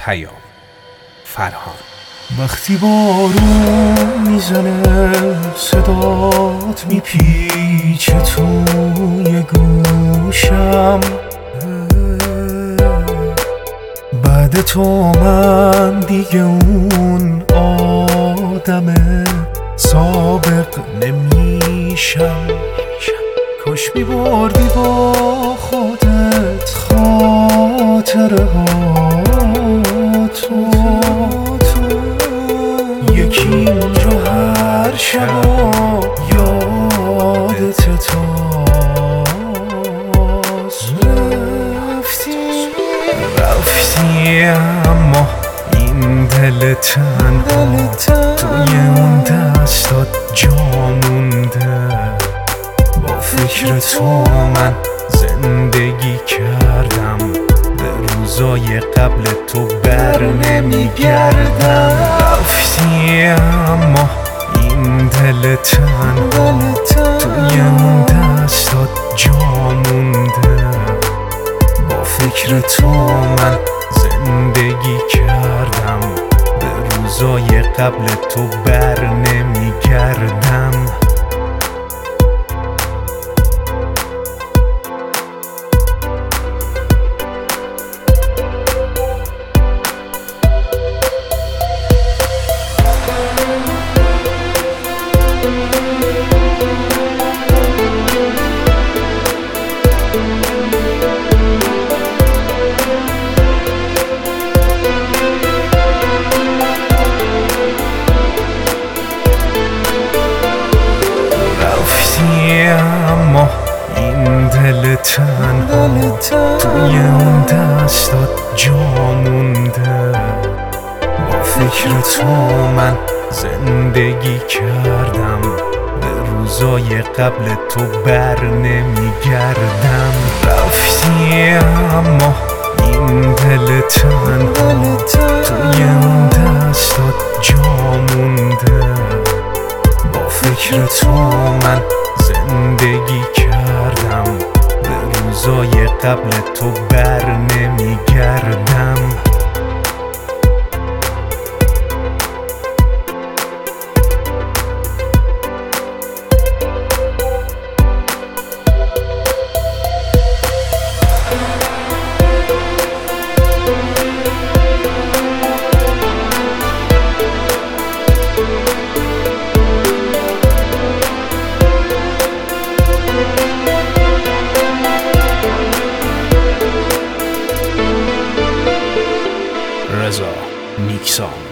پیام فرهان. وقتی بارون میزنه صدات میپیچه توی گوشم، بعد تو من دیگه اون آدم سابق نمیشم. کاش میبردی با خودت خاطره هاتو، یکی اونجا هر شب یادت تاست. رفتی اما این دل تنها توی اون دستات جا مونده. با فکر تو من زندگی کردم، به روزای قبل تو بر نمیگردم. رفتی اما این دل تنها توی اون دستات جا مونده. با فکر تو من زندگی کردم، به روزای قبل تو بر نمیگردم. اما این دل تنها توی اون دستات جا مونده. با فکر تو من زندگی کردم، به روزای قبل تو بر نمیگردم. رفتی اما این دل تنها توی اون دستات جا مونده. با فکر تو من زندگی کردم، به روزای قبل تو بر نمیگردم. رضا نیکسان.